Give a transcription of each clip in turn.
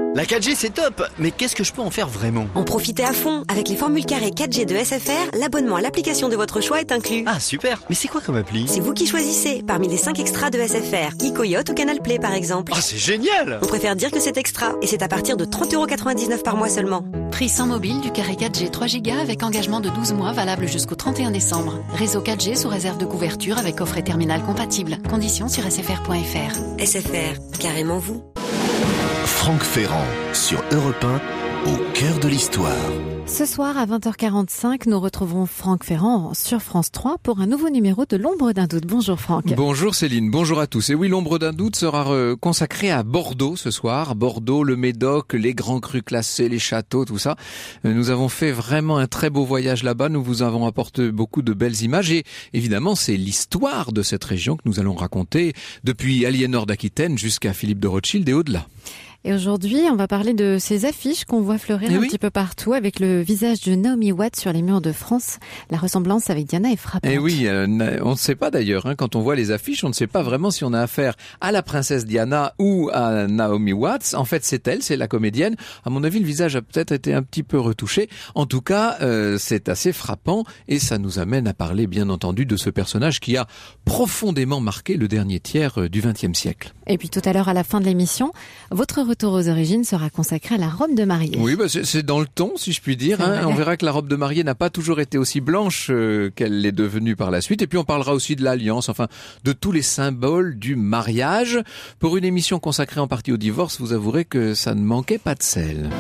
La 4G c'est top, mais qu'est-ce que je peux en faire vraiment? En profitez à fond. Avec les formules carrées 4G de SFR, l'abonnement à l'application de votre choix est inclus. Ah super, mais c'est quoi comme appli? C'est vous qui choisissez, parmi les 5 extras de SFR, Kikoyote ou Canal Play par exemple. Ah c'est génial! On préfère dire que c'est extra, et c'est à partir de 30,99€ par mois seulement. Prix sans mobile du carré 4G 3Go avec engagement de 12 mois valable jusqu'au 31 décembre. Réseau 4G sous réserve de couverture avec offre et terminal compatible. Conditions sur sfr.fr. SFR, carrément vous. Franck Ferrand sur Europe 1, au cœur de l'histoire. Ce soir à 20h45, nous retrouverons Franck Ferrand sur France 3 pour un nouveau numéro de l'Ombre d'un doute. Bonjour Franck. Bonjour Céline, bonjour à tous. Et oui, l'Ombre d'un doute sera consacrée à Bordeaux ce soir. Bordeaux, le Médoc, les grands crus classés, les châteaux, tout ça. Nous avons fait vraiment un très beau voyage là-bas. Nous vous avons apporté beaucoup de belles images. Et évidemment, c'est l'histoire de cette région que nous allons raconter depuis Aliénor d'Aquitaine jusqu'à Philippe de Rothschild et au-delà. Et aujourd'hui, on va parler de ces affiches qu'on voit fleurir un petit peu partout avec le visage de Naomi Watts sur les murs de France. La ressemblance avec Diana est frappante. Et oui, on ne sait pas d'ailleurs, quand on voit les affiches, on ne sait pas vraiment si on a affaire à la princesse Diana ou à Naomi Watts. En fait, c'est elle, c'est la comédienne. À mon avis, le visage a peut-être été un petit peu retouché. En tout cas, c'est assez frappant et ça nous amène à parler, bien entendu, de ce personnage qui a profondément marqué le dernier tiers du XXe siècle. Et puis tout à l'heure, à la fin de l'émission, votre retour aux origines sera consacré à la robe de mariée. Oui, c'est dans le ton, si je puis dire. On verra que la robe de mariée n'a pas toujours été aussi blanche qu'elle l'est devenue par la suite. Et puis on parlera aussi de l'alliance, enfin de tous les symboles du mariage. Pour une émission consacrée en partie au divorce, vous avouerez que ça ne manquait pas de sel.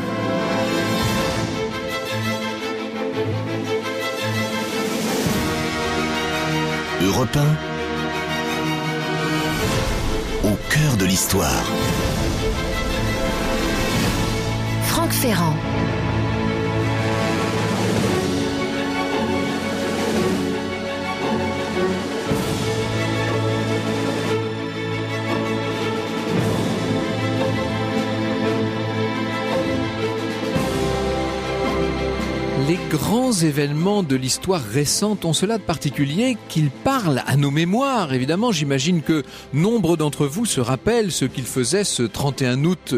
Europe 1, au cœur de l'histoire. Franck Ferrand. Les grands événements de l'histoire récente ont cela de particulier qu'ils parlent à nos mémoires. Évidemment, j'imagine que nombre d'entre vous se rappellent ce qu'ils faisaient ce 31 août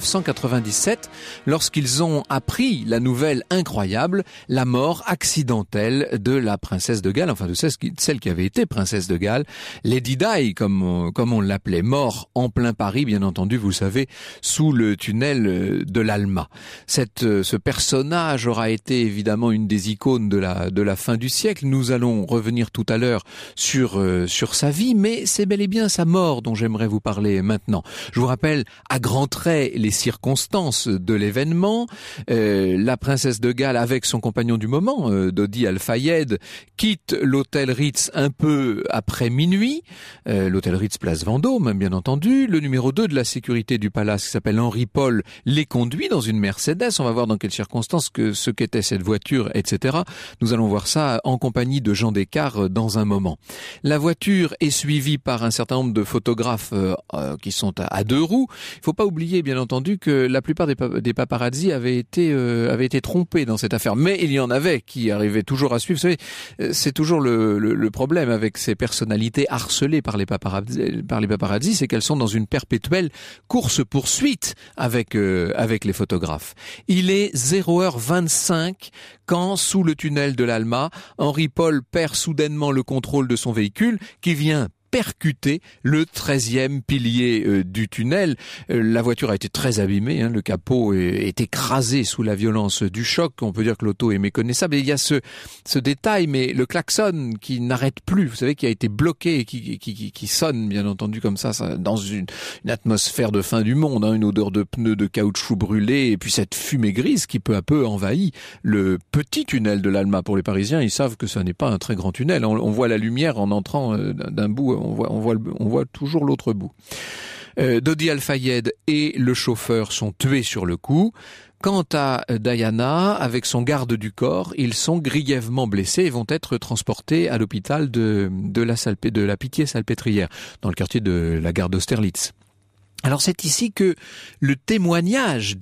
1997 lorsqu'ils ont appris la nouvelle incroyable, la mort accidentelle de la princesse de Galles, enfin de celle qui avait été princesse de Galles, Lady Di, comme on l'appelait, mort en plein Paris, bien entendu, vous le savez, sous le tunnel de l'Alma. Ce personnage aura été évidemment une des icônes de la fin du siècle. Nous allons revenir tout à l'heure sur sa vie, mais c'est bel et bien sa mort dont j'aimerais vous parler maintenant. Je vous rappelle à grands traits les circonstances de l'événement. La princesse de Galles, avec son compagnon du moment, Dodi Al-Fayed, quitte l'hôtel Ritz un peu après minuit. L'hôtel Ritz place Vendôme, bien entendu. Le numéro 2 de la sécurité du palace, qui s'appelle Henri Paul, les conduit dans une Mercedes. On va voir dans quelles circonstances ce qu'était cette voiture, etc. Nous allons voir ça en compagnie de Jean Descartes dans un moment. La voiture est suivie par un certain nombre de photographes qui sont à deux roues. Il ne faut pas oublier, bien entendu, que la plupart des paparazzi avaient été trompés dans cette affaire. Mais il y en avait qui arrivaient toujours à suivre. Vous savez, c'est toujours le problème avec ces personnalités harcelées par les paparazzi, c'est qu'elles sont dans une perpétuelle course-poursuite avec les photographes. Il est 0h25 quand, sous le tunnel de l'Alma, Henri Paul perd soudainement le contrôle de son véhicule qui vient percuter le 13e pilier du tunnel. La voiture a été très abîmée, le capot est écrasé sous la violence du choc. On peut dire que l'auto est méconnaissable. Et il y a ce détail, mais le klaxon qui n'arrête plus, vous savez, qui a été bloqué et qui sonne, bien entendu, comme ça dans une atmosphère de fin du monde, une odeur de pneus de caoutchouc brûlé, et puis cette fumée grise qui peu à peu envahit le petit tunnel de l'Alma. Pour les Parisiens, ils savent que ce n'est pas un très grand tunnel. On voit la lumière en entrant d'un bout. On voit toujours l'autre bout. Dodi Al-Fayed et le chauffeur sont tués sur le coup. Quant à Diana, avec son garde du corps, ils sont grièvement blessés et vont être transportés à l'hôpital de la Pitié-Salpêtrière, dans le quartier de la gare d'Austerlitz. Alors c'est ici que le témoignage des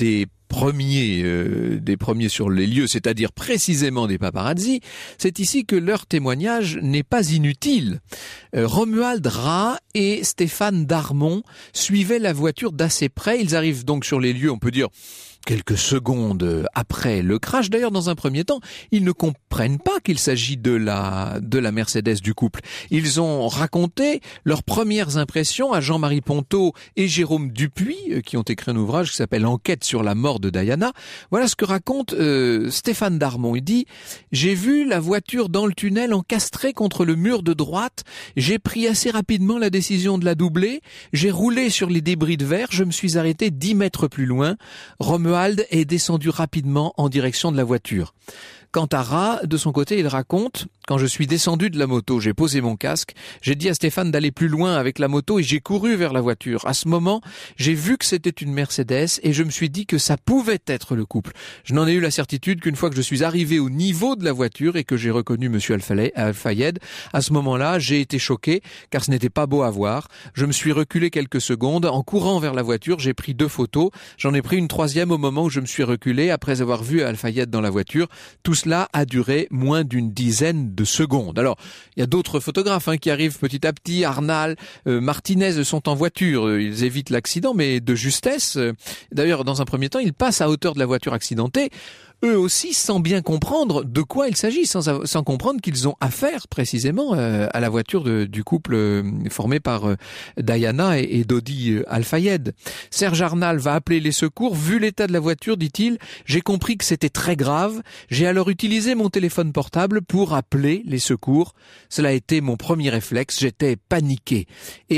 premiers sur les lieux, c'est-à-dire précisément des paparazzi, c'est ici que leur témoignage n'est pas inutile. Romuald Ra et Stéphane Darmon suivaient la voiture d'assez près. Ils arrivent donc sur les lieux, on peut dire, quelques secondes après le crash. D'ailleurs, dans un premier temps, ils ne comprennent pas qu'il s'agit de la Mercedes du couple. Ils ont raconté leurs premières impressions à Jean-Marie Ponto et Jérôme Dupuis, qui ont écrit un ouvrage qui s'appelle Enquête sur la mort de Diana. Voilà ce que raconte Stéphane Darmon. Il dit « J'ai vu la voiture dans le tunnel encastrée contre le mur de droite. J'ai pris assez rapidement la décision de la doubler. J'ai roulé sur les débris de verre. Je me suis arrêté 10 mètres plus loin. Romuald est descendu rapidement en direction de la voiture. Quant à Ra, de son côté, il raconte « Quand je suis descendu de la moto, j'ai posé mon casque, j'ai dit à Stéphane d'aller plus loin avec la moto et j'ai couru vers la voiture. À ce moment, j'ai vu que c'était une Mercedes et je me suis dit que ça pouvait être le couple. Je n'en ai eu la certitude qu'une fois que je suis arrivé au niveau de la voiture et que j'ai reconnu Monsieur Al-Fayed, à ce moment-là, j'ai été choqué car ce n'était pas beau à voir. Je me suis reculé quelques secondes. En courant vers la voiture, j'ai pris 2 photos. J'en ai pris une 3e au moment où je me suis reculé après avoir vu Al-Fayed dans la voiture. Tout cela a duré moins d'une dizaine de secondes. Alors, il y a d'autres photographes qui arrivent petit à petit. Arnal, Martinez sont en voiture. Ils évitent l'accident, mais de justesse. D'ailleurs, dans un premier temps, ils passent à hauteur de la voiture accidentée. Eux aussi, sans bien comprendre de quoi il s'agit, sans comprendre qu'ils ont affaire précisément à la voiture du couple formé par Diana et Dodi Al-Fayed. Serge Arnal va appeler les secours. Vu l'état de la voiture, dit-il, j'ai compris que c'était très grave. J'ai alors utilisé mon téléphone portable pour appeler les secours. Cela a été mon premier réflexe. J'étais paniqué.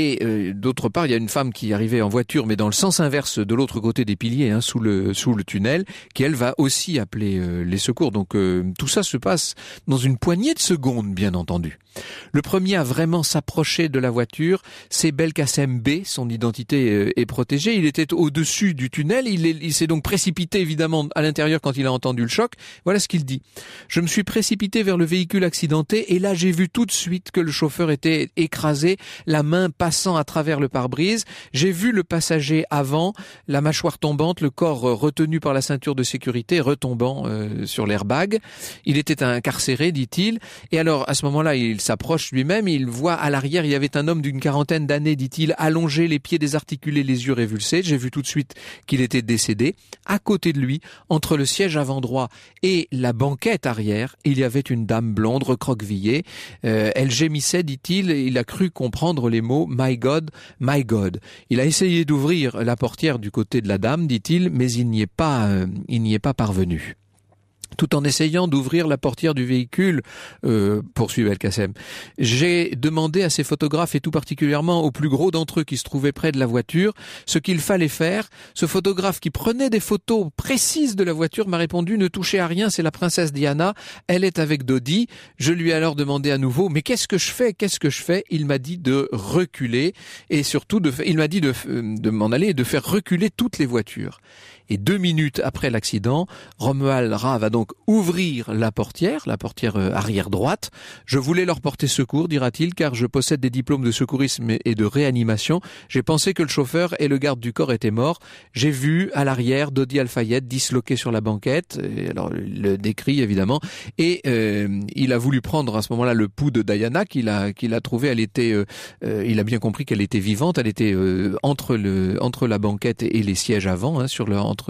Et d'autre part, il y a une femme qui arrivait en voiture, mais dans le sens inverse de l'autre côté des piliers, sous le tunnel, qui elle va aussi appeler les secours. Donc tout ça se passe dans une poignée de secondes, bien entendu. Le premier à vraiment s'approcher de la voiture, c'est Belkacem B. Son identité est protégée. Il était au-dessus du tunnel. Il s'est donc précipité évidemment à l'intérieur quand il a entendu le choc. Voilà ce qu'il dit. Je me suis précipité vers le véhicule accidenté et là j'ai vu tout de suite que le chauffeur était écrasé, la main passant à travers le pare-brise. J'ai vu le passager avant, la mâchoire tombante, le corps retenu par la ceinture de sécurité retombant sur l'airbag. Il était incarcéré, dit-il. Et alors à ce moment-là, il s'approche lui-même, il voit à l'arrière, il y avait un homme d'une 40aine d'années, dit-il, allongé, les pieds désarticulés, les yeux révulsés. J'ai vu tout de suite qu'il était décédé. À côté de lui, entre le siège avant droit et la banquette arrière, il y avait une dame blonde recroquevillée. Elle gémissait, dit-il, et il a cru comprendre les mots « My God, my God ». Il a essayé d'ouvrir la portière du côté de la dame, dit-il, mais il n'y est pas parvenu. Tout en essayant d'ouvrir la portière du véhicule, poursuit Belkacem, j'ai demandé à ces photographes et tout particulièrement aux plus gros d'entre eux qui se trouvaient près de la voiture ce qu'il fallait faire. Ce photographe qui prenait des photos précises de la voiture m'a répondu « Ne touchez à rien, c'est la princesse Diana, elle est avec Dodi ». Je lui ai alors demandé à nouveau « Mais qu'est-ce que je fais ?» Il m'a dit de reculer et surtout il m'a dit de m'en aller et de faire reculer toutes les voitures. Et 2 minutes après l'accident, Romuald Ra va donc ouvrir la portière arrière droite. Je voulais leur porter secours, dira-t-il, car je possède des diplômes de secourisme et de réanimation. J'ai pensé que le chauffeur et le garde du corps étaient morts. J'ai vu à l'arrière Dodi Al-Fayed disloqué sur la banquette. Et alors il le décrit évidemment. Et il a voulu prendre à ce moment-là le pouls de Diana qu'il a trouvé. Elle était, il a bien compris qu'elle était vivante. Elle était entre la banquette et les sièges avant, sur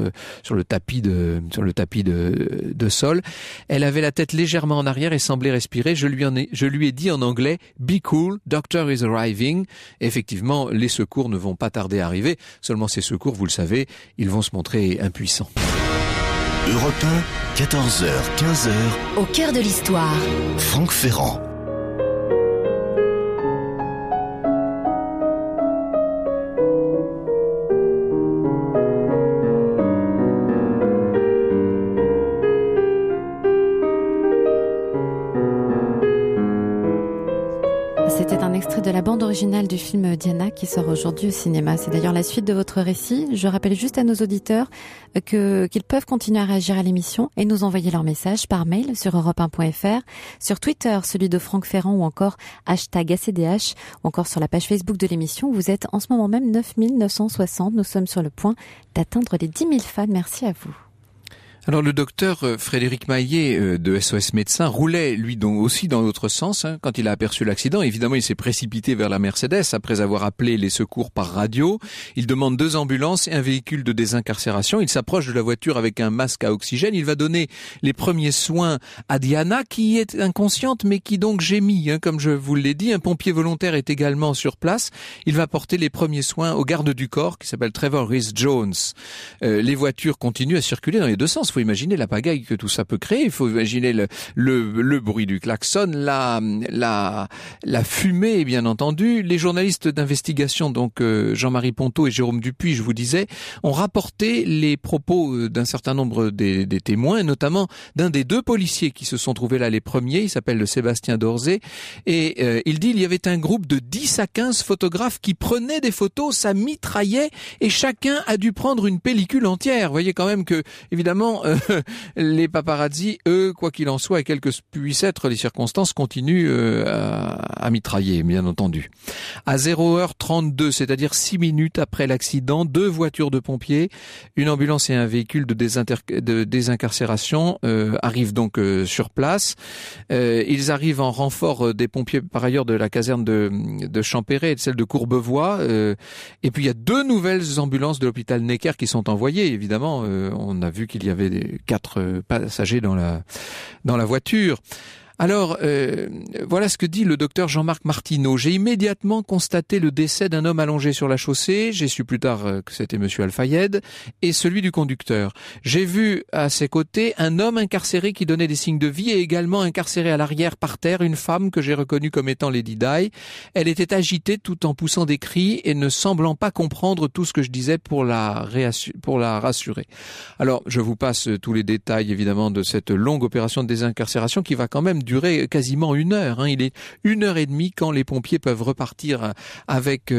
le tapis de sol. Elle avait la tête légèrement en arrière et semblait respirer. Je lui ai dit en anglais « Be cool, doctor is arriving ». Effectivement, les secours ne vont pas tarder à arriver. Seulement ces secours, vous le savez, ils vont se montrer impuissants. Europe 1, 14h, 15h. Au cœur de l'histoire. Franck Ferrand. C'était un extrait extrait de la bande originale du film Diana qui sort aujourd'hui au cinéma. C'est d'ailleurs la suite de votre récit. Je rappelle juste à nos auditeurs qu'ils peuvent continuer à réagir à l'émission et nous envoyer leurs messages par mail sur europe1.fr, sur Twitter, celui de Franck Ferrand ou encore #ACDH, ou encore sur la page Facebook de l'émission où vous êtes en ce moment même 9960. Nous sommes sur le point d'atteindre les 10 000 fans. Merci à vous. Alors le docteur Frédéric Maillet de SOS Médecins roulait lui donc aussi dans l'autre sens quand il a aperçu l'accident. Évidemment, il s'est précipité vers la Mercedes après avoir appelé les secours par radio. Il demande 2 ambulances et un véhicule de désincarcération. Il s'approche de la voiture avec un masque à oxygène. Il va donner les premiers soins à Diana qui est inconsciente mais qui donc gémit, comme je vous l'ai dit. Un pompier volontaire est également sur place. Il va porter les premiers soins au garde du corps qui s'appelle Trevor Rhys-Jones. Les voitures continuent à circuler dans les deux sens. Il faut imaginer la pagaille que tout ça peut créer. Il faut imaginer le bruit du klaxon, la fumée, bien entendu. Les journalistes d'investigation, donc Jean-Marie Ponto et Jérôme Dupuis, je vous disais, ont rapporté les propos d'un certain nombre des témoins, notamment d'un des 2 policiers qui se sont trouvés là les premiers. Il s'appelle Sébastien Dorzé. Et il dit il y avait un groupe de 10 à 15 photographes qui prenaient des photos, ça mitraillait et chacun a dû prendre une pellicule entière. Vous voyez quand même que, évidemment, les paparazzi, eux, quoi qu'il en soit, et quelles que puissent être les circonstances, continuent à mitrailler, bien entendu. À 0h32, c'est-à-dire 6 minutes après l'accident, 2 voitures de pompiers, une ambulance et un véhicule de désincarcération arrivent donc sur place. Ils arrivent en renfort des pompiers, par ailleurs, de la caserne de Champéret et de celle de Courbevoie. Et puis il y a 2 nouvelles ambulances de l'hôpital Necker qui sont envoyées. Évidemment, on a vu qu'il y avait 4 passagers dans la voiture. Alors, voilà ce que dit le docteur Jean-Marc Martineau. J'ai immédiatement constaté le décès d'un homme allongé sur la chaussée. J'ai su plus tard que c'était monsieur Al-Fayed et celui du conducteur. J'ai vu à ses côtés un homme incarcéré qui donnait des signes de vie et également incarcéré à l'arrière par terre une femme que j'ai reconnue comme étant Lady Di. Elle était agitée tout en poussant des cris et ne semblant pas comprendre tout ce que je disais pour la rassurer. Alors, je vous passe tous les détails évidemment de cette longue opération de désincarcération qui va quand même durer quasiment 1 heure. Il est 1h30 quand les pompiers peuvent repartir avec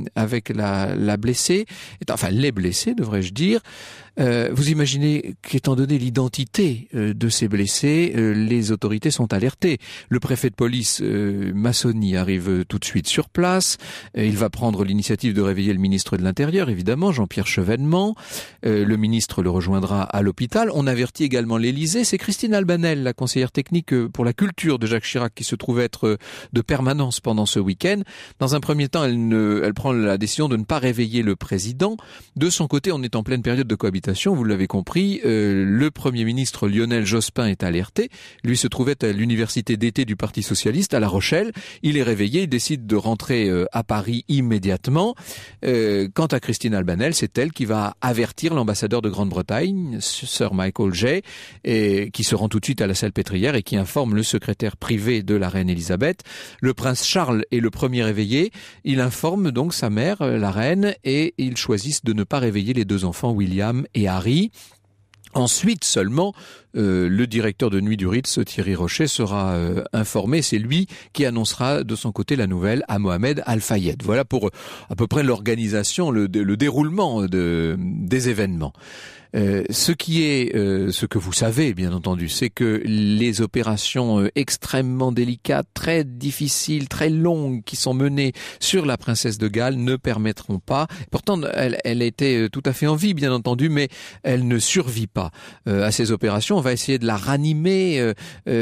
la blessée, enfin les blessés devrais-je dire. Vous imaginez qu'étant donné l'identité de ces blessés, les autorités sont alertées. Le préfet de police Massoni arrive tout de suite sur place. Il va prendre l'initiative de réveiller le ministre de l'Intérieur, évidemment, Jean-Pierre Chevènement. Le ministre le rejoindra à l'hôpital. On avertit également l'Élysée. C'est Christine Albanel, la conseillère technique pour la culture de Jacques Chirac, qui se trouve être de permanence pendant ce week-end. Dans un premier temps, elle prend la décision de ne pas réveiller le président. De son côté, on est en pleine période de cohabitation. Vous l'avez compris, le Premier ministre Lionel Jospin est alerté. Lui se trouvait à l'université d'été du Parti socialiste à La Rochelle. Il est réveillé, il décide de rentrer à Paris immédiatement. Quant à Christine Albanel, c'est elle qui va avertir l'ambassadeur de Grande-Bretagne, Sir Michael Jay, et qui se rend tout de suite à la Salpêtrière et qui informe le secrétaire privé de la reine Elisabeth. Le prince Charles est le premier réveillé. Il informe donc sa mère, la reine, et ils choisissent de ne pas réveiller les 2 enfants, William et Harry. Ensuite seulement, le directeur de nuit du Ritz, Thierry Rocher, sera informé. C'est lui qui annoncera de son côté la nouvelle à Mohamed Al-Fayed. Voilà pour à peu près l'organisation, le déroulement des événements. Ce que vous savez, bien entendu, c'est que les opérations extrêmement délicates, très difficiles, très longues, qui sont menées sur la princesse de Galles ne permettront pas. Pourtant, elle était tout à fait en vie, bien entendu, mais elle ne survit pas à ces opérations. On va essayer de la ranimer.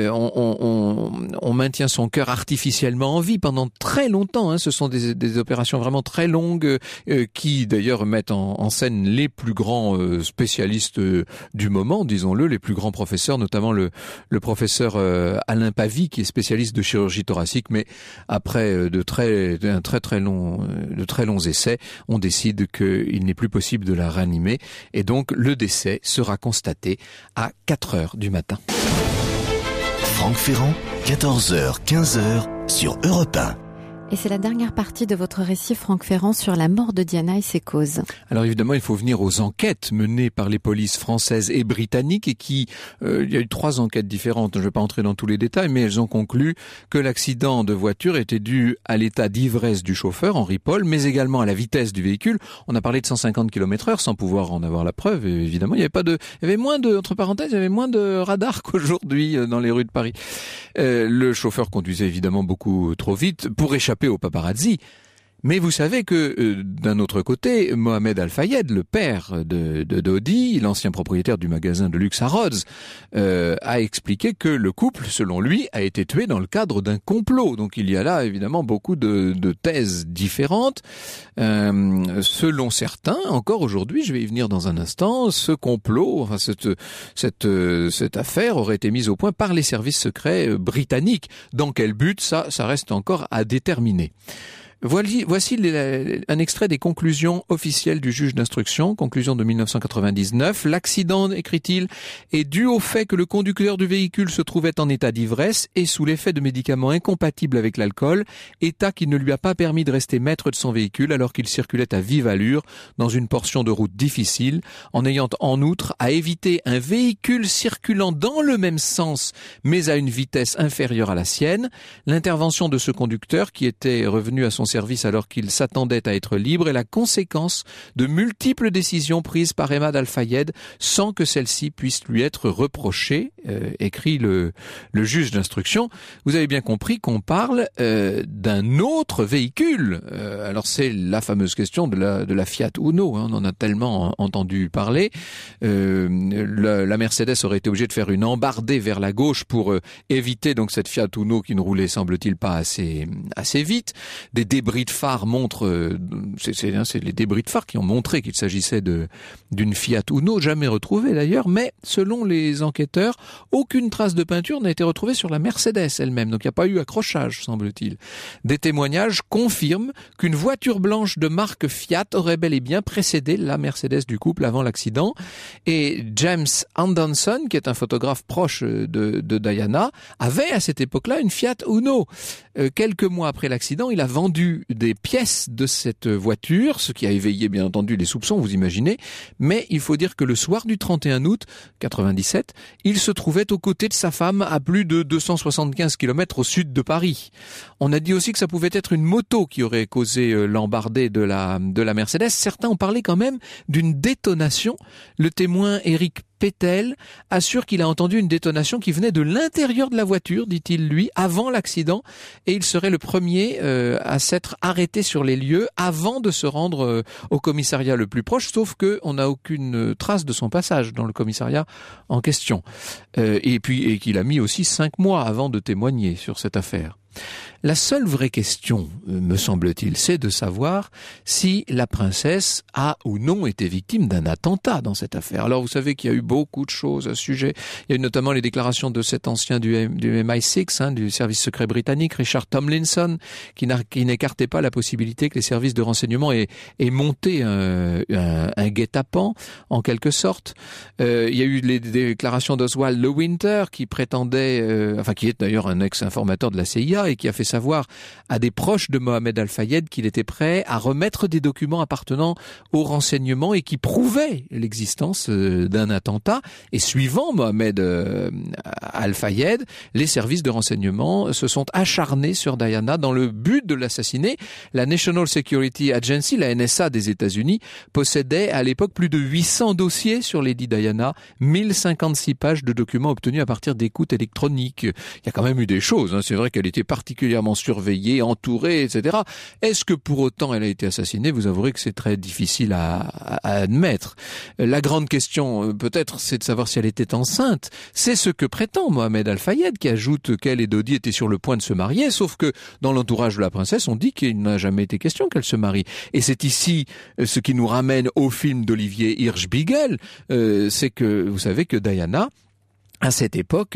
On maintient son cœur artificiellement en vie pendant très longtemps. Ce sont des opérations vraiment très longues qui, d'ailleurs, mettent en scène les plus grands spécialistes du moment, disons-le, les plus grands professeurs, notamment le professeur Alain Pavie, qui est spécialiste de chirurgie thoracique, mais après de très longs essais, on décide qu'il n'est plus possible de la réanimer, et donc le décès sera constaté à 4h du matin. Franck Ferrand, 14h, 15h sur Europe 1. Et c'est la dernière partie de votre récit, Franck Ferrand, sur la mort de Diana et ses causes. Alors évidemment, il faut venir aux enquêtes menées par les polices françaises et britanniques et il y a eu 3 enquêtes différentes. Je ne vais pas entrer dans tous les détails, mais elles ont conclu que l'accident de voiture était dû à l'état d'ivresse du chauffeur, Henri Paul, mais également à la vitesse du véhicule. On a parlé de 150 km/h sans pouvoir en avoir la preuve. Et évidemment, il y avait moins de radars qu'aujourd'hui dans les rues de Paris. Le chauffeur conduisait évidemment beaucoup trop vite pour échapper aux paparazzi. Mais vous savez que d'un autre côté, Mohamed Al-Fayed, le père de Dodi, l'ancien propriétaire du magasin de luxe Harrods, a expliqué que le couple, selon lui, a été tué dans le cadre d'un complot. Donc il y a là évidemment beaucoup de thèses différentes. Selon certains, encore aujourd'hui, je vais y venir dans un instant, ce complot, enfin cette affaire aurait été mise au point par les services secrets britanniques. Dans quel but, ça reste encore à déterminer. Voici un extrait des conclusions officielles du juge d'instruction, conclusion de 1999. L'accident, écrit-il, est dû au fait que le conducteur du véhicule se trouvait en état d'ivresse et sous l'effet de médicaments incompatibles avec l'alcool, état qui ne lui a pas permis de rester maître de son véhicule alors qu'il circulait à vive allure dans une portion de route difficile, en ayant en outre à éviter un véhicule circulant dans le même sens mais à une vitesse inférieure à la sienne. L'intervention de ce conducteur qui était revenu à son service alors qu'il s'attendait à être libre est la conséquence de multiples décisions prises par Ahmad Al-Fayed sans que celle-ci puisse lui être reprochée, écrit le juge d'instruction. Vous avez bien compris qu'on parle d'un autre véhicule. Alors c'est la fameuse question de la Fiat Uno, on en a tellement entendu parler. La Mercedes aurait été obligée de faire une embardée vers la gauche pour éviter donc cette Fiat Uno qui ne roulait semble-t-il pas assez vite. Des débris de phare montrent, c'est les débris de phare qui ont montré qu'il s'agissait d'une Fiat Uno, jamais retrouvée d'ailleurs, mais selon les enquêteurs, aucune trace de peinture n'a été retrouvée sur la Mercedes elle-même, donc il n'y a pas eu accrochage, semble-t-il. Des témoignages confirment qu'une voiture blanche de marque Fiat aurait bel et bien précédé la Mercedes du couple avant l'accident, et James Anderson, qui est un photographe proche de Diana, avait à cette époque-là une Fiat Uno. Quelques mois après l'accident, il a vendu des pièces de cette voiture, ce qui a éveillé bien entendu les soupçons, vous imaginez, mais il faut dire que le soir du 31 août 97, il se trouvait aux côtés de sa femme à plus de 275 km au sud de Paris. On a dit aussi que ça pouvait être une moto qui aurait causé l'embardée de la Mercedes. Certains ont parlé quand même d'une détonation. Le témoin Eric Pétel assure qu'il a entendu une détonation qui venait de l'intérieur de la voiture, dit-il lui, avant l'accident, et il serait le premier à s'être arrêté sur les lieux avant de se rendre au commissariat le plus proche, sauf que on n'a aucune trace de son passage dans le commissariat en question. Et qu'il a mis aussi 5 mois avant de témoigner sur cette affaire. La seule vraie question, me semble-t-il, c'est de savoir si la princesse a ou non été victime d'un attentat dans cette affaire. Alors vous savez qu'il y a eu beaucoup de choses à ce sujet. Il y a eu notamment les déclarations de cet ancien du MI6, du service secret britannique, Richard Tomlinson, qui n'écartait pas la possibilité que les services de renseignement aient monté un guet-apens, en quelque sorte. Il y a eu les déclarations d'Oswald Lewinter, qui prétendait, qui est d'ailleurs un ex-informateur de la CIA et qui a fait savoir à des proches de Mohamed Al-Fayed qu'il était prêt à remettre des documents appartenant aux renseignements et qui prouvaient l'existence d'un attentat. Et suivant Mohamed Al-Fayed, les services de renseignement se sont acharnés sur Diana dans le but de l'assassiner. La National Security Agency, la NSA des États-Unis, possédait à l'époque plus de 800 dossiers sur Lady Diana, 1056 pages de documents obtenus à partir d'écoutes électroniques. Il y a quand même eu des choses, c'est vrai qu'elle était particulièrement surveillée, entourée, etc. Est-ce que pour autant elle a été assassinée? Vous avouerez que c'est très difficile à admettre. La grande question, peut-être, c'est de savoir si elle était enceinte. C'est ce que prétend Mohamed Al-Fayed, qui ajoute qu'elle et Dodi étaient sur le point de se marier, sauf que dans l'entourage de la princesse, on dit qu'il n'a jamais été question qu'elle se marie. Et c'est ici ce qui nous ramène au film d'Olivier Hirschbiegel, c'est que vous savez que Diana à cette époque,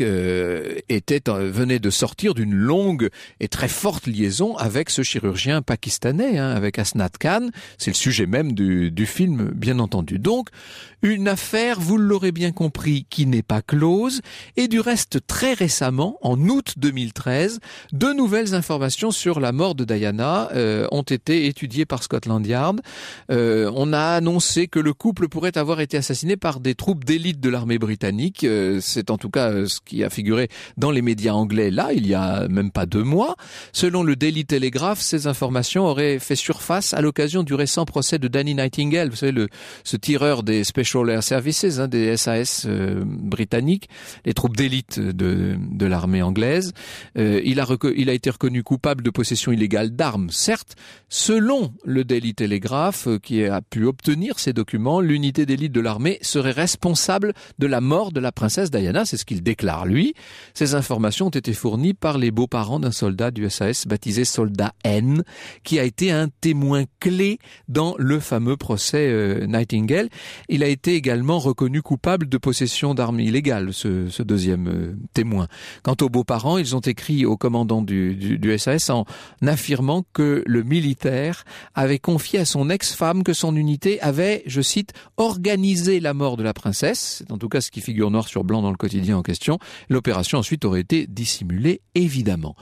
venait de sortir d'une longue et très forte liaison avec ce chirurgien pakistanais, avec Asnad Khan. C'est le sujet même du film, bien entendu. Donc, une affaire, vous l'aurez bien compris, qui n'est pas close. Et du reste, très récemment, en août 2013, de nouvelles informations sur la mort de Diana ont été étudiées par Scotland Yard. On a annoncé que le couple pourrait avoir été assassiné par des troupes d'élite de l'armée britannique. C'est en tout cas ce qui a figuré dans les médias anglais là, il y a même pas 2 mois. Selon le Daily Telegraph, ces informations auraient fait surface à l'occasion du récent procès de Danny Nightingale. Vous savez, ce tireur des Special Air Services, des SAS britanniques, les troupes d'élite de l'armée anglaise. Il a été reconnu coupable de possession illégale d'armes. Certes, selon le Daily Telegraph, qui a pu obtenir ces documents, l'unité d'élite de l'armée serait responsable de la mort de la princesse Diana. C'est ce qu'il déclare, lui. Ces informations ont été fournies par les beaux-parents d'un soldat du SAS baptisé Soldat N, qui a été un témoin clé dans le fameux procès Nightingale. Il a été également reconnu coupable de possession d'armes illégales, ce deuxième témoin. Quant aux beaux-parents, ils ont écrit au commandant du SAS en affirmant que le militaire avait confié à son ex-femme que son unité avait, je cite, organisé la mort de la princesse. C'est en tout cas ce qui figure noir sur blanc dans le quotidien en question. L'opération ensuite aurait été dissimulée, évidemment.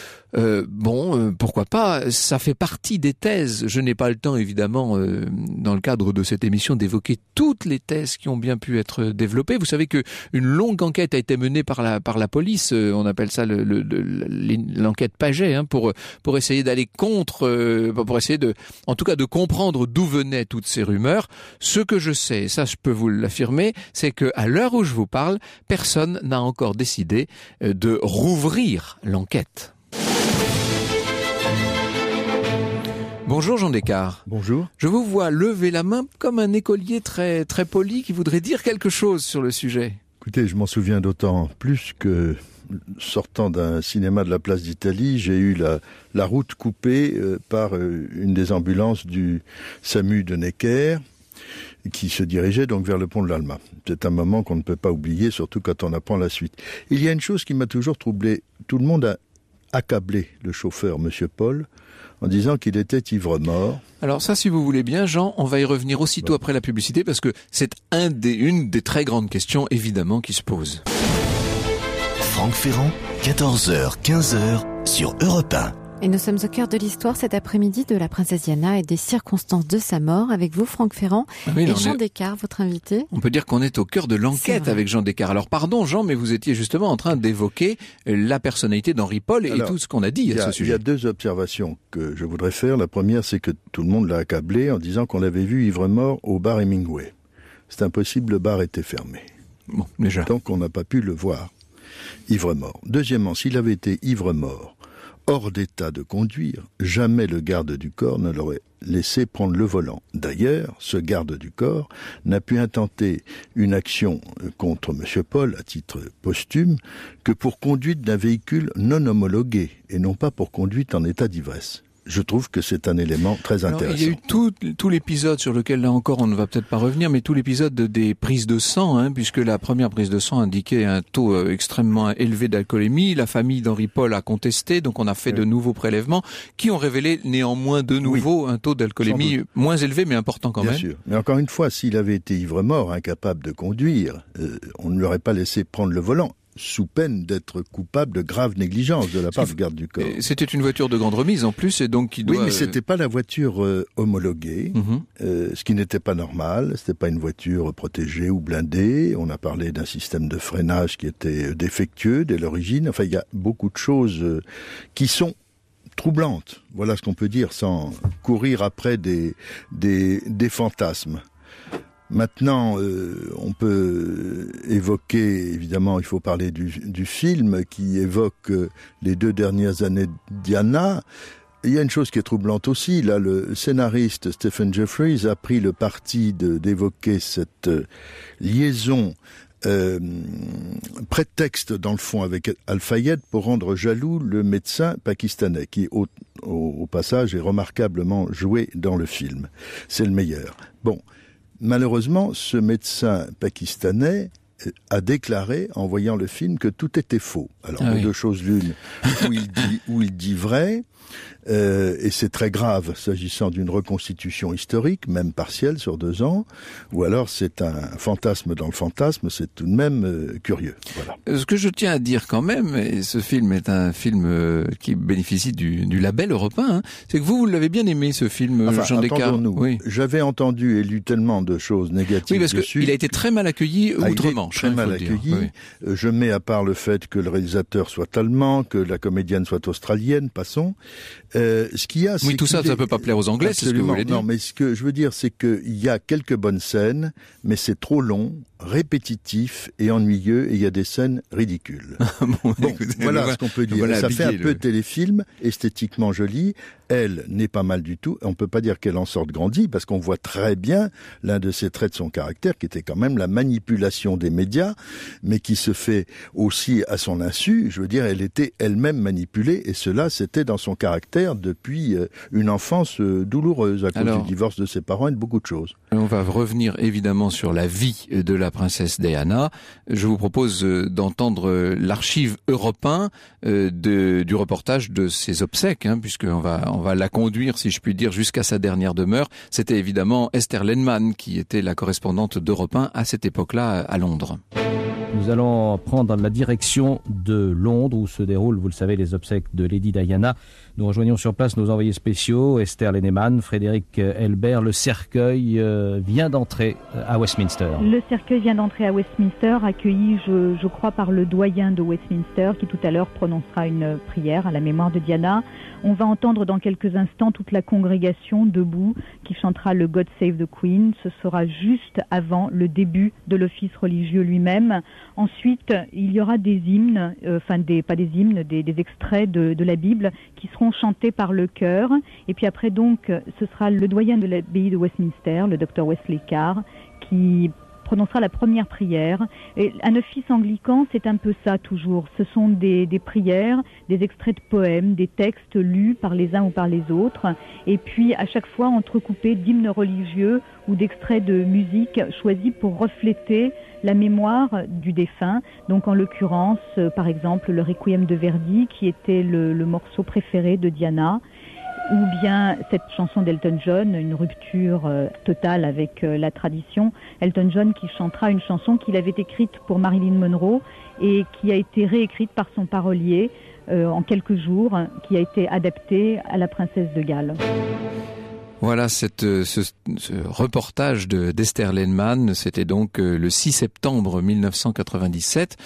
Pourquoi pas, ça fait partie des thèses. Je n'ai pas le temps, évidemment, dans le cadre de cette émission, d'évoquer toutes les thèses qui ont bien pu être développées. Vous savez que une longue enquête a été menée par la police, on appelle ça l'enquête Paget, pour essayer d'aller contre, pour essayer en tout cas de comprendre d'où venaient toutes ces rumeurs. Ce que je sais, et ça je peux vous l'affirmer, c'est que à l'heure où je vous parle, personne n'a encore décidé de rouvrir l'enquête. Bonjour Jean Descartes. Bonjour. Je vous vois lever la main comme un écolier très, très poli qui voudrait dire quelque chose sur le sujet. Écoutez, je m'en souviens d'autant plus que, sortant d'un cinéma de la place d'Italie, j'ai eu la route coupée par une des ambulances du SAMU de Necker, qui se dirigeait donc vers le pont de l'Alma. C'est un moment qu'on ne peut pas oublier, surtout quand on apprend la suite. Il y a une chose qui m'a toujours troublé. Tout le monde a accablé le chauffeur, Monsieur Paul, en disant qu'il était ivre-mort. Alors ça, si vous voulez bien, Jean, on va y revenir aussitôt après la publicité, parce que c'est une des très grandes questions, évidemment, qui se pose. Franck Ferrand, 14h, 15h, sur Europe 1. Et nous sommes au cœur de l'histoire cet après-midi de la princesse Diana et des circonstances de sa mort avec vous, Franck Ferrand, et Jean Descartes, votre invité. On peut dire qu'on est au cœur de l'enquête avec Jean Descartes. Alors pardon Jean, mais vous étiez justement en train d'évoquer la personnalité d'Henri Paul et tout ce qu'on a dit à ce sujet. Il y a 2 observations que je voudrais faire. La première, c'est que tout le monde l'a accablé en disant qu'on l'avait vu ivre-mort au bar Hemingway. C'est impossible, le bar était fermé. Bon, déjà. Donc on n'a pas pu le voir ivre-mort. Deuxièmement, s'il avait été ivre-mort, hors d'état de conduire, jamais le garde du corps ne l'aurait laissé prendre le volant. D'ailleurs, ce garde du corps n'a pu intenter une action contre M. Paul à titre posthume que pour conduite d'un véhicule non homologué et non pas pour conduite en état d'ivresse. Je trouve que c'est un élément très intéressant. Il y a eu tout l'épisode sur lequel, là encore, on ne va peut-être pas revenir, mais tout l'épisode des prises de sang, puisque la première prise de sang indiquait un taux extrêmement élevé d'alcoolémie. La famille d'Henri Paul a contesté, donc on a fait de nouveaux prélèvements qui ont révélé néanmoins de nouveau un taux d'alcoolémie moins élevé, mais important quand même. Bien sûr. Mais encore une fois, s'il avait été ivre-mort, incapable de conduire, on ne lui aurait pas laissé prendre le volant, sous peine d'être coupable de grave négligence de la part du garde du corps. C'était une voiture de grande remise en plus, et donc qui doit... Oui, mais c'était pas la voiture homologuée, ce qui n'était pas normal. C'était pas une voiture protégée ou blindée. On a parlé d'un système de freinage qui était défectueux dès l'origine. Enfin, il y a beaucoup de choses qui sont troublantes. Voilà ce qu'on peut dire sans courir après des fantasmes. Maintenant, on peut évoquer, évidemment, il faut parler du film qui évoque les 2 dernières années de Diana. Il y a une chose qui est troublante aussi. Là, le scénariste Stephen Jeffries a pris le parti d'évoquer cette liaison prétexte, dans le fond, avec Al-Fayed pour rendre jaloux le médecin pakistanais, qui, au passage, est remarquablement joué dans le film. C'est le meilleur. Bon. Malheureusement, ce médecin pakistanais a déclaré, en voyant le film, que tout était faux. Alors, de deux choses l'une, où il dit vrai, et c'est très grave s'agissant d'une reconstitution historique, même partielle sur 2 ans, ou alors c'est un fantasme dans le fantasme, c'est tout de même curieux. Voilà. Ce que je tiens à dire quand même, et ce film est un film qui bénéficie du label européen, c'est que vous l'avez bien aimé, ce film, Jean Descartes. Oui. J'avais entendu et lu tellement de choses négatives parce dessus. Il a été très mal accueilli outre-Manche. Très mal accueilli. Oui. Je mets à part le fait que le réalisateur soit allemand, que la comédienne soit australienne, passons. Ce qu'il y a, tout ça peut pas plaire aux Anglais, c'est ce que vous voulez dire. Non, mais ce que je veux dire, c'est qu'il y a quelques bonnes scènes, mais c'est trop long, répétitif et ennuyeux, et il y a des scènes ridicules. Écoutez, voilà ce qu'on peut dire. Ça fait un peu téléfilm, esthétiquement joli. Elle n'est pas mal du tout. On peut pas dire qu'elle en sorte grandie, parce qu'on voit très bien l'un de ses traits de son caractère, qui était quand même la manipulation des médias, mais qui se fait aussi à son insu. Je veux dire, elle était elle-même manipulée, et cela, c'était dans son caractère depuis une enfance douloureuse, à cause du divorce de ses parents et de beaucoup de choses. On va revenir évidemment sur la vie de la princesse Diana. Je vous propose d'entendre l'archive Europe 1 du reportage de ses obsèques, puisqu'on va la conduire, si je puis dire, jusqu'à sa dernière demeure. C'était évidemment Esther Lenman qui était la correspondante d'Europe 1 à cette époque-là à Londres. Nous allons prendre la direction de Londres où se déroulent, vous le savez, les obsèques de Lady Diana. Nous rejoignons sur place nos envoyés spéciaux, Esther Lenneman, Frédéric Elbert. Le cercueil vient d'entrer à Westminster. Le cercueil vient d'entrer à Westminster, accueilli, je crois, par le doyen de Westminster, qui tout à l'heure prononcera une prière à la mémoire de Diana. On va entendre dans quelques instants toute la congrégation debout qui chantera le God Save the Queen. Ce sera juste avant le début de l'office religieux lui-même. Ensuite, il y aura des hymnes, des extraits de la Bible qui seront chantés par le chœur. Et puis après, donc, ce sera le doyen de l'abbaye de Westminster, le docteur Wesley Carr, qui prononcera la première prière. Et un office anglican, c'est un peu ça toujours. Ce sont des prières, des extraits de poèmes, des textes lus par les uns ou par les autres, et puis à chaque fois entrecoupés d'hymnes religieux ou d'extraits de musique choisis pour refléter la mémoire du défunt. Donc en l'occurrence, par exemple, le Requiem de Verdi, qui était le morceau préféré de Diana, ou bien cette chanson d'Elton John, une rupture totale avec la tradition. Elton John qui chantera une chanson qu'il avait écrite pour Marilyn Monroe et qui a été réécrite par son parolier en quelques jours, qui a été adaptée à la princesse de Galles. Voilà ce reportage d'Esther Lenneman, c'était donc le 6 septembre 1997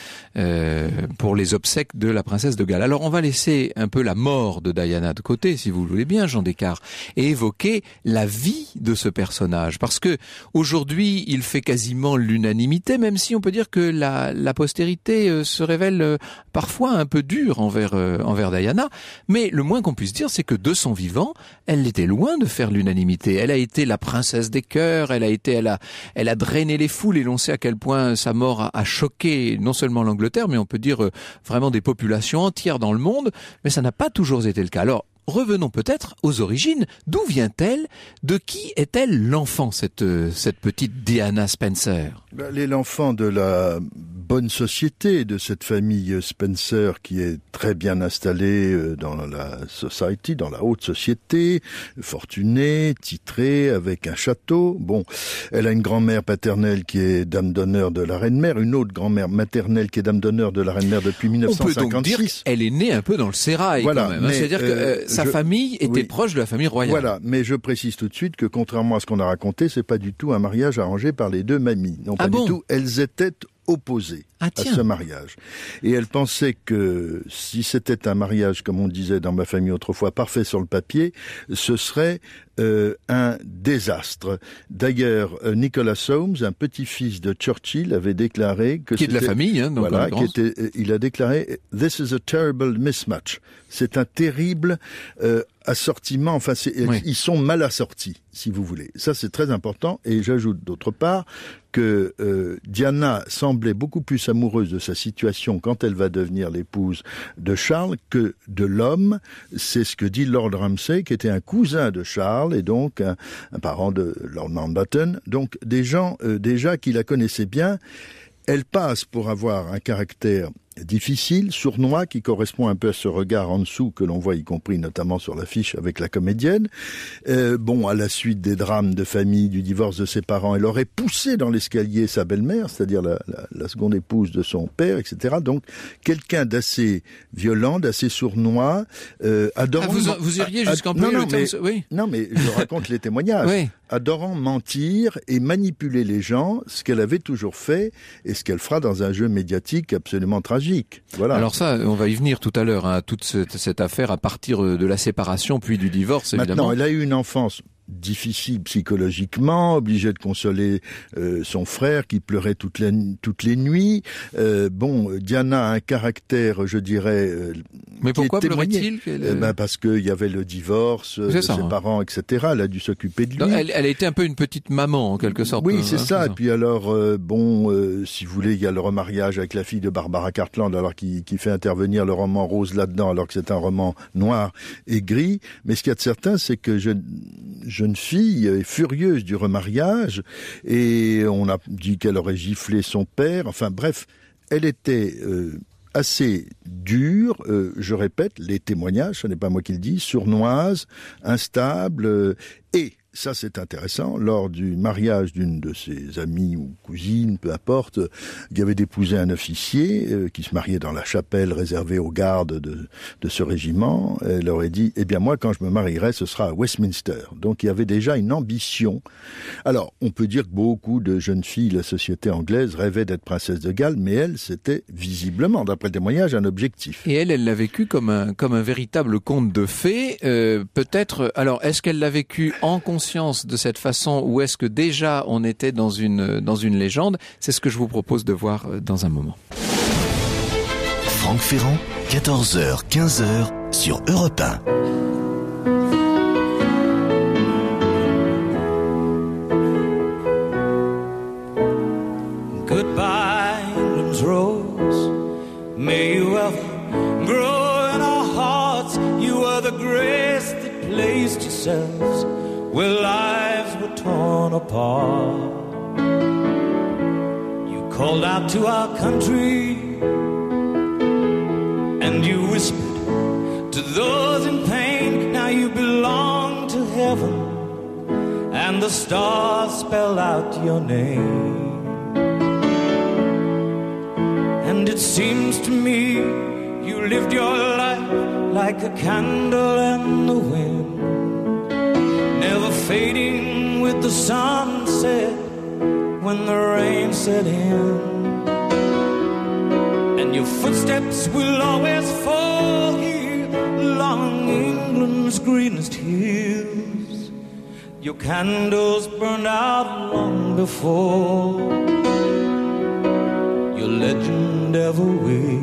pour les obsèques de la princesse de Galles. Alors on va laisser un peu la mort de Diana de côté, si vous le voulez bien, Jean Descartes, et évoquer la vie de ce personnage, parce que aujourd'hui il fait quasiment l'unanimité, même si on peut dire que la postérité se révèle parfois un peu dure envers Diana, mais le moins qu'on puisse dire, c'est que de son vivant, elle était loin de faire l'unanimité. Elle a été la princesse des cœurs, elle a drainé les foules, et l'on sait à quel point sa mort a choqué non seulement l'Angleterre, mais on peut dire vraiment des populations entières dans le monde, mais ça n'a pas toujours été le cas. Alors, revenons peut-être aux origines. D'où vient-elle? De qui est-elle l'enfant, cette petite Diana Spencer? Elle est l'enfant de la bonne société, de cette famille Spencer qui est très bien installée dans la society, dans la haute société, fortunée, titrée, avec un château. Bon, elle a une grand-mère paternelle qui est dame d'honneur de la reine-mère, une autre grand-mère maternelle qui est dame d'honneur de la reine-mère depuis 1956. On peut donc dire qu'elle est née un peu dans le sérail, voilà, quand même. C'est-à-dire que sa famille était proche de la famille royale. Voilà, mais je précise tout de suite que contrairement à ce qu'on a raconté, c'est pas du tout un mariage arrangé par les deux mamies. Non, pas du tout. Elles étaient opposées à ce mariage. Et elle pensait que si c'était un mariage, comme on disait dans ma famille autrefois, parfait sur le papier, ce serait un désastre. D'ailleurs, Nicholas Soames, un petit-fils de Churchill, avait déclaré que qui est de la famille, donc voilà, il a déclaré « This is a terrible mismatch ». C'est un terrible assortiment, enfin, ils sont mal assortis, si vous voulez. Ça, c'est très important. Et j'ajoute d'autre part que Diana semblait beaucoup plus amoureuse de sa situation quand elle va devenir l'épouse de Charles que de l'homme. C'est ce que dit Lord Ramsay, qui était un cousin de Charles et donc un parent de Lord Mountbatten. Donc des gens déjà qui la connaissaient bien. Elle passe pour avoir un caractère difficile, sournois, qui correspond un peu à ce regard en dessous que l'on voit, y compris notamment sur l'affiche avec la comédienne. À la suite des drames de famille, du divorce de ses parents, elle aurait poussé dans l'escalier sa belle-mère, c'est-à-dire la seconde épouse de son père, etc. Donc, quelqu'un d'assez violent, d'assez sournois, adorant... vous iriez jusqu'en plus oui. Non, mais je raconte les témoignages. Oui. Adorant mentir et manipuler les gens, ce qu'elle avait toujours fait et ce qu'elle fera dans un jeu médiatique absolument tragique. Voilà. Alors ça, on va y venir tout à l'heure, hein, toute cette affaire à partir de la séparation puis du divorce, évidemment. Maintenant, elle a eu une enfance difficile psychologiquement, obligée de consoler son frère qui pleurait toutes les nuits. Diana a un caractère, je dirais... Mais pourquoi pleurait-il parce qu'il y avait le divorce de ses parents, etc. Elle a dû s'occuper de lui. Donc, elle a été un peu une petite maman, en quelque sorte. Oui, c'est ça. Et puis alors, si vous voulez, il y a le remariage avec la fille de Barbara Cartland, alors qui fait intervenir le roman rose là-dedans, alors que c'est un roman noir et gris. Mais ce qu'il y a de certain, c'est que jeune fille furieuse du remariage, et on a dit qu'elle aurait giflé son père. Enfin bref, elle était assez dure, je répète, les témoignages, ce n'est pas moi qui le dis, sournoise, instable, et ça c'est intéressant, lors du mariage d'une de ses amies ou cousines, peu importe, qui avait épousé un officier qui se mariait dans la chapelle réservée aux gardes de ce régiment. Elle aurait dit, moi quand je me marierai, ce sera à Westminster. Donc il y avait déjà une ambition. Alors on peut dire que beaucoup de jeunes filles, la société anglaise, rêvaient d'être princesse de Galles, mais elle, c'était visiblement, d'après le témoignage, un objectif. Et elle l'a vécu comme un véritable conte de fées. Peut-être, alors est-ce qu'elle l'a vécu en conscience de cette façon, ou est-ce que déjà on était dans une légende? C'est ce que je vous propose de voir dans un moment. Franck Ferrand, 14h, 15h sur Europe 1. Goodbye, England's rose. May you ever grow in our hearts. You are the grace that placed yourselves where lives were torn apart. You called out to our country, and you whispered to those in pain. Now you belong to heaven, and the stars spell out your name. And it seems to me you lived your life like a candle in the wind, never fading with the sunset when the rain set in. And your footsteps will always fall here along England's greenest hills. Your candles burned out long before your legend ever will.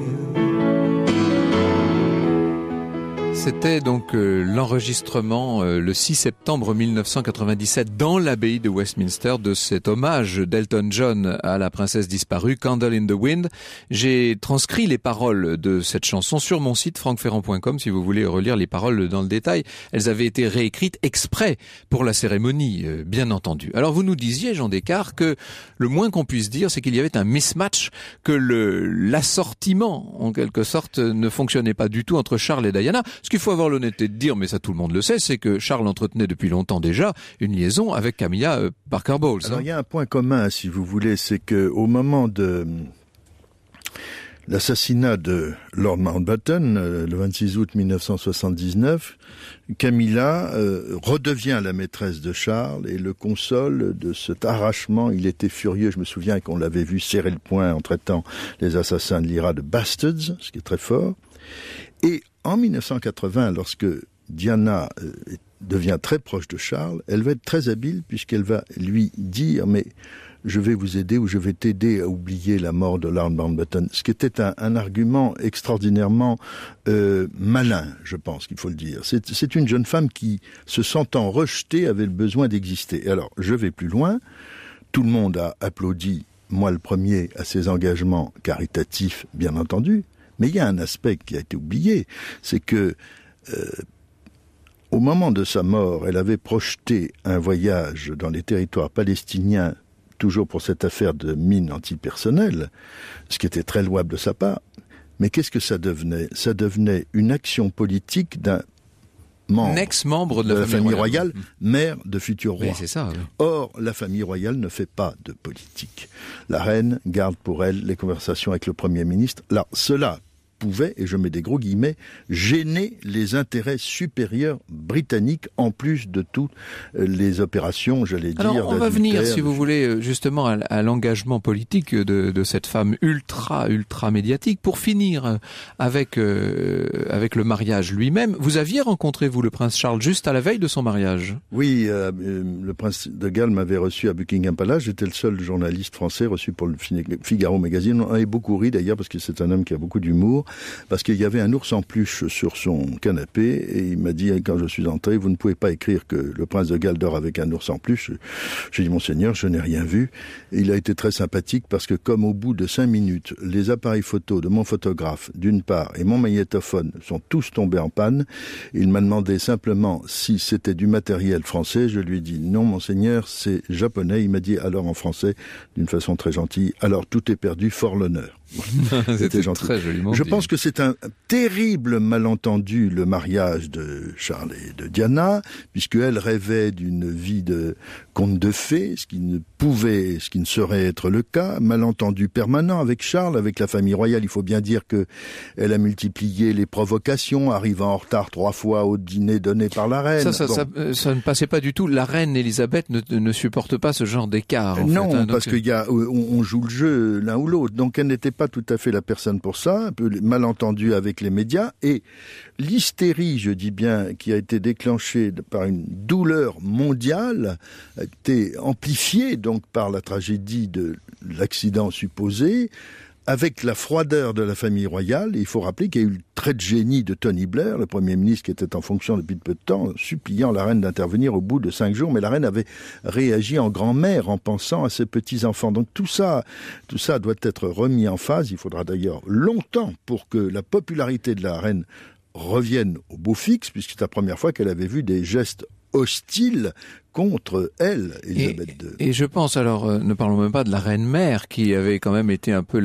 C'était donc l'enregistrement le 6 septembre 1997 dans l'abbaye de Westminster de cet hommage d'Elton John à la princesse disparue, Candle in the Wind. J'ai transcrit les paroles de cette chanson sur mon site francferrand.com si vous voulez relire les paroles dans le détail. Elles avaient été réécrites exprès pour la cérémonie, bien entendu. Alors vous nous disiez, Jean Descartes, que le moins qu'on puisse dire, c'est qu'il y avait un mismatch, que l'assortiment, en quelque sorte, ne fonctionnait pas du tout entre Charles et Diana. Ce qu'il faut avoir l'honnêteté de dire, mais ça tout le monde le sait, c'est que Charles entretenait depuis longtemps déjà une liaison avec Camilla Parker Bowles. Alors il y a un point commun, si vous voulez, c'est que au moment de l'assassinat de Lord Mountbatten, le 26 août 1979, Camilla redevient la maîtresse de Charles et le console de cet arrachement. Il était furieux, je me souviens qu'on l'avait vu serrer le poing en traitant les assassins de Lyra de bastards, ce qui est très fort. Et en 1980, lorsque Diana devient très proche de Charles, elle va être très habile puisqu'elle va lui dire « mais je vais vous aider ou je vais t'aider à oublier la mort de Lord Mountbatten », ce qui était un argument extraordinairement malin, je pense qu'il faut le dire. C'est une jeune femme qui, se sentant rejetée, avait le besoin d'exister. Et alors, je vais plus loin, tout le monde a applaudi, moi le premier, à ses engagements caritatifs, bien entendu. Mais il y a un aspect qui a été oublié, c'est que au moment de sa mort, elle avait projeté un voyage dans les territoires palestiniens toujours pour cette affaire de mine antipersonnelle, ce qui était très louable de sa part. Mais qu'est-ce que ça devenait ? Ça devenait une action politique d'un ex-membre de la famille royale, mère de futur roi. Oui, c'est ça, oui. Or, la famille royale ne fait pas de politique. La reine garde pour elle les conversations avec le Premier ministre. Là, cela pouvait, et je mets des gros guillemets, gêner les intérêts supérieurs britanniques en plus de toutes les opérations, j'allais dire. Alors, on va venir, si vous voulez, justement à l'engagement politique de cette femme ultra médiatique. Pour finir avec le mariage lui-même, vous aviez rencontré, vous, le prince Charles, juste à la veille de son mariage? Oui, le prince de Galles m'avait reçu à Buckingham Palace. J'étais le seul journaliste français reçu pour le Figaro Magazine. On avait beaucoup ri d'ailleurs, parce que c'est un homme qui a beaucoup d'humour. Parce qu'il y avait un ours en peluche sur son canapé, et il m'a dit, quand je suis entré, vous ne pouvez pas écrire que le prince de Galles dort avec un ours en peluche. J'ai dit, monseigneur, je n'ai rien vu. Et il a été très sympathique, parce que comme au bout de 5 minutes, les appareils photo de mon photographe, d'une part, et mon magnétophone sont tous tombés en panne, il m'a demandé simplement si c'était du matériel français. Je lui ai dit, non, monseigneur, c'est japonais. Il m'a dit, alors en français, d'une façon très gentille, alors tout est perdu, fort l'honneur. C'était très joliment Je dit. pense que c'est un terrible malentendu, le mariage de Charles et de Diana, puisqu'elle rêvait d'une vie de conte de fées, ce qui ne saurait être le cas. Malentendu permanent avec Charles, avec la famille royale. Il faut bien dire que elle a multiplié les provocations, arrivant en retard 3 fois au dîner donné par la reine. Ça ne passait pas du tout. La reine Elisabeth ne supporte pas ce genre d'écart. Non, parce on joue le jeu l'un ou l'autre. Donc elle n'était pas tout à fait la personne pour ça, un peu malentendu avec les médias, et l'hystérie, je dis bien, qui a été déclenchée par une douleur mondiale, a été amplifiée donc par la tragédie de l'accident supposé, avec la froideur de la famille royale. Et il faut rappeler qu'il y a eu le trait de génie de Tony Blair, le Premier ministre qui était en fonction depuis peu de temps, suppliant la reine d'intervenir au bout de 5 jours, mais la reine avait réagi en grand-mère en pensant à ses petits-enfants. Donc tout ça doit être remis en phase. Il faudra d'ailleurs longtemps pour que la popularité de la reine revienne au beau fixe, puisque c'est la première fois qu'elle avait vu des gestes hostiles contre elle, Elisabeth II. Et je pense, alors, ne parlons même pas de la reine-mère, qui avait quand même été un peu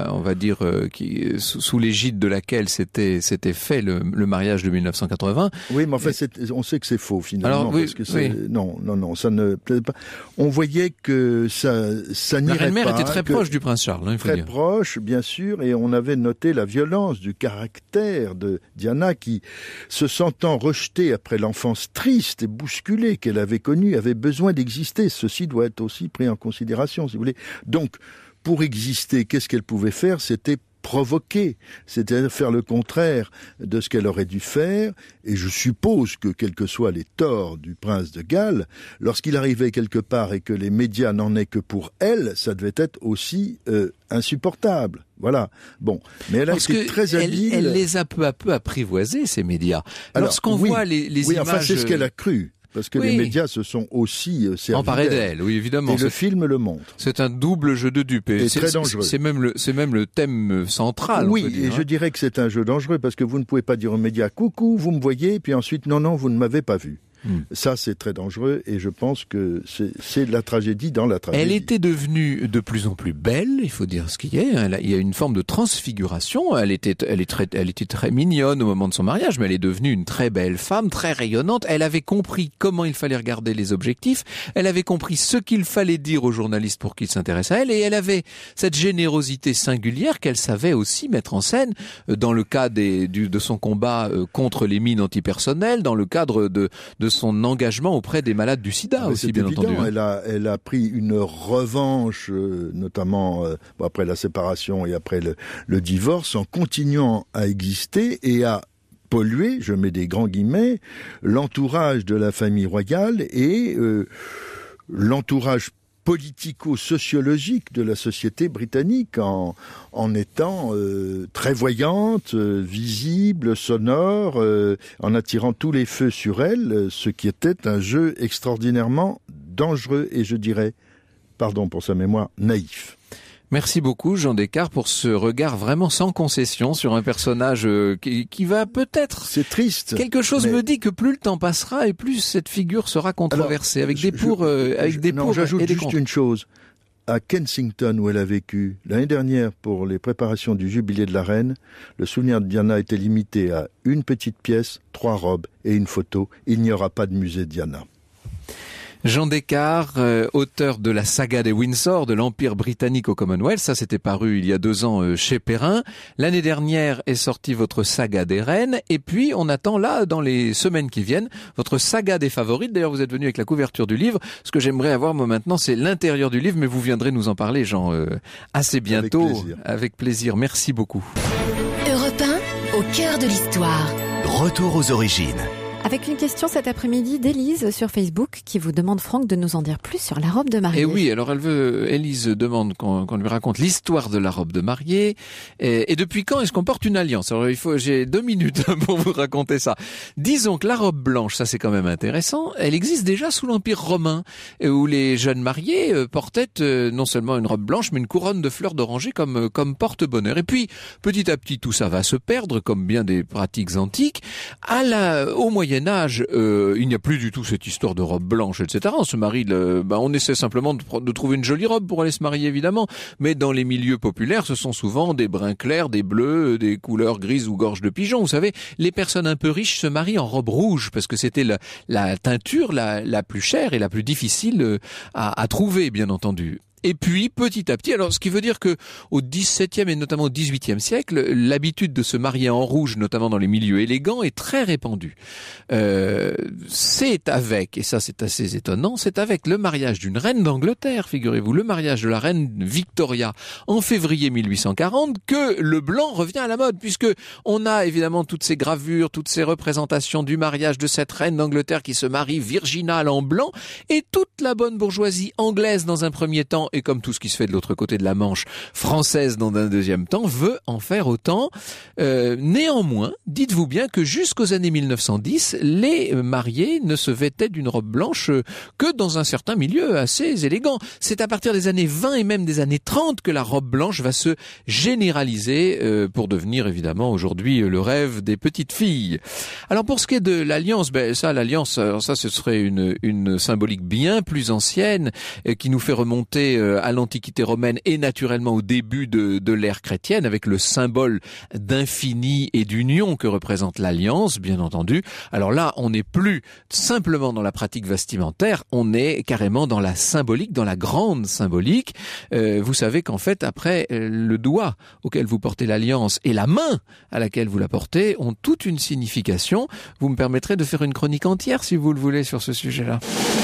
sous l'égide de laquelle s'était fait le mariage de 1980. Oui, mais en fait, on sait que c'est faux, finalement. Alors, oui, parce que non, ça ne plaît pas. On voyait que ça n'irait pas. La reine-mère était très proche du prince Charles, il faut dire. Très proche, bien sûr, et on avait noté la violence du caractère de Diana, qui, se sentant rejetée après l'enfance triste et bousculée qu'elle avait connue, avait besoin d'exister. Ceci doit être aussi pris en considération, si vous voulez. Donc, pour exister, qu'est-ce qu'elle pouvait faire ? C'était provoquer, c'est-à-dire faire le contraire de ce qu'elle aurait dû faire. Et je suppose que, quels que soient les torts du prince de Galles, lorsqu'il arrivait quelque part et que les médias n'en aient que pour elle, ça devait être aussi insupportable. Voilà. Bon, mais elle a été très habile. Elle les a peu à peu apprivoisés, ces médias. Lorsqu'on voit les images... Enfin, c'est ce qu'elle a cru. Parce que les médias se sont aussi servis emparés d'elle, oui, évidemment. Et le film le montre. C'est un double jeu de dupes. Et très dangereux. C'est même le thème central. Oui, et je dirais que c'est un jeu dangereux parce que vous ne pouvez pas dire aux médias « Coucou, vous me voyez », puis ensuite « Non, vous ne m'avez pas vu ». Ça, c'est très dangereux et je pense que c'est la tragédie dans la tragédie. Elle était devenue de plus en plus belle, il faut dire ce qu'il y a. Il y a une forme de transfiguration. Elle était très mignonne au moment de son mariage, mais elle est devenue une très belle femme, très rayonnante. Elle avait compris comment il fallait regarder les objectifs. Elle avait compris ce qu'il fallait dire aux journalistes pour qu'ils s'intéressent à elle. Et elle avait cette générosité singulière qu'elle savait aussi mettre en scène dans le cas de son combat contre les mines antipersonnelles, dans le cadre de son engagement auprès des malades du sida aussi, bien entendu. Elle a pris une revanche, notamment après la séparation et après le divorce, en continuant à exister et à polluer, je mets des grands guillemets, l'entourage de la famille royale et l'entourage politico-sociologique de la société britannique en étant très voyante, visible, sonore, en attirant tous les feux sur elle, ce qui était un jeu extraordinairement dangereux et je dirais, pardon pour sa mémoire, naïf. Merci beaucoup Jean Descartes pour ce regard vraiment sans concession sur un personnage qui va peut-être... C'est triste. Quelque chose me dit que plus le temps passera et plus cette figure sera controversée, avec des pour et des contre. J'ajoute juste une chose. à Kensington où elle a vécu. L'année dernière, pour les préparations du jubilé de la reine, le souvenir de Diana était limité à une petite pièce, 3 robes et une photo. Il n'y aura pas de musée Diana. Jean Descartes, auteur de la saga des Windsor, de l'Empire britannique au Commonwealth, ça c'était paru il y a 2 ans chez Perrin. L'année dernière est sortie votre saga des reines, et puis on attend là, dans les semaines qui viennent, votre saga des favorites. D'ailleurs vous êtes venu avec la couverture du livre. Ce que j'aimerais avoir moi maintenant, c'est l'intérieur du livre, mais vous viendrez nous en parler, Jean, assez bientôt. Avec plaisir. Merci beaucoup. Europe 1, au cœur de l'histoire. Retour aux origines. Avec une question cet après-midi d'Élise sur Facebook qui vous demande, Franck, de nous en dire plus sur la robe de mariée. Et oui, alors Élise demande qu'on lui raconte l'histoire de la robe de mariée et depuis quand est-ce qu'on porte une alliance. Alors j'ai 2 minutes pour vous raconter ça. Disons que la robe blanche, ça c'est quand même intéressant, elle existe déjà sous l'Empire romain où les jeunes mariés portaient non seulement une robe blanche mais une couronne de fleurs d'oranger comme porte-bonheur. Et puis petit à petit tout ça va se perdre comme bien des pratiques antiques. Au Moyen-Âge, il n'y a plus du tout cette histoire de robe blanche, etc. On se marie, on essaie simplement de trouver une jolie robe pour aller se marier, évidemment. Mais dans les milieux populaires, ce sont souvent des bruns clairs, des bleus, des couleurs grises ou gorge de pigeon. Vous savez, les personnes un peu riches se marient en robe rouge parce que c'était la teinture la plus chère et la plus difficile à trouver, bien entendu. Et puis, petit à petit, alors ce qui veut dire que au XVIIe et notamment au XVIIIe siècle, l'habitude de se marier en rouge, notamment dans les milieux élégants, est très répandue. C'est avec, et ça c'est assez étonnant, c'est avec le mariage d'une reine d'Angleterre, figurez-vous, le mariage de la reine Victoria en février 1840, que le blanc revient à la mode, puisque on a évidemment toutes ces gravures, toutes ces représentations du mariage de cette reine d'Angleterre qui se marie virginale en blanc, et toute la bonne bourgeoisie anglaise dans un premier temps, et comme tout ce qui se fait de l'autre côté de la Manche, française dans un deuxième temps, veut en faire autant. Néanmoins, dites-vous bien que jusqu'aux années 1910, les mariés ne se vêtaient d'une robe blanche que dans un certain milieu assez élégant. C'est à partir des années 20 et même des années 30 que la robe blanche va se généraliser pour devenir évidemment aujourd'hui le rêve des petites filles. Alors pour ce qui est de l'alliance, l'alliance, ça ce serait une symbolique bien plus ancienne qui nous fait remonter à l'Antiquité romaine et naturellement au début de l'ère chrétienne avec le symbole d'infini et d'union que représente l'alliance, bien entendu. Alors là, on n'est plus simplement dans la pratique vestimentaire, on est carrément dans la symbolique, dans la grande symbolique. Vous savez qu'en fait, après, le doigt auquel vous portez l'alliance et la main à laquelle vous la portez ont toute une signification. Vous me permettrez de faire une chronique entière, si vous le voulez, sur ce sujet-là.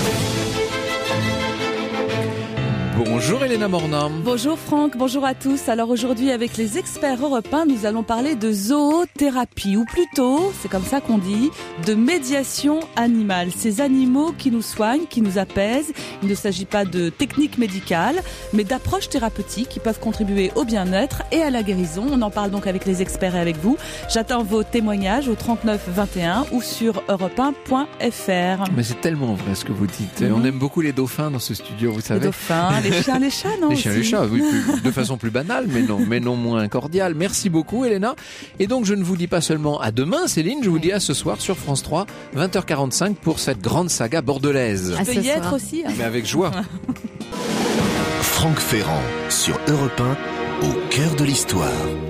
Bonjour Elena Morna. Bonjour Franck, bonjour à tous. Alors aujourd'hui avec les experts européens, nous allons parler de zoothérapie, ou plutôt, c'est comme ça qu'on dit, de médiation animale. Ces animaux qui nous soignent, qui nous apaisent. Il ne s'agit pas de techniques médicales, mais d'approches thérapeutiques qui peuvent contribuer au bien-être et à la guérison. On en parle donc avec les experts et avec vous. J'attends vos témoignages au 39 21 ou sur europe1.fr. Mais c'est tellement vrai ce que vous dites. On aime beaucoup les dauphins dans ce studio, vous savez. Les dauphins, les chiens, les chats, non? Les chiens, les chats, oui, de façon plus banale, mais non moins cordiale. Merci beaucoup, Elena. Et donc, je ne vous dis pas seulement à demain, Céline, je vous dis à ce soir sur France 3, 20h45 pour cette grande saga bordelaise. Je peux y être aussi. Mais avec joie. Franck Ferrand sur Europe 1, au cœur de l'histoire.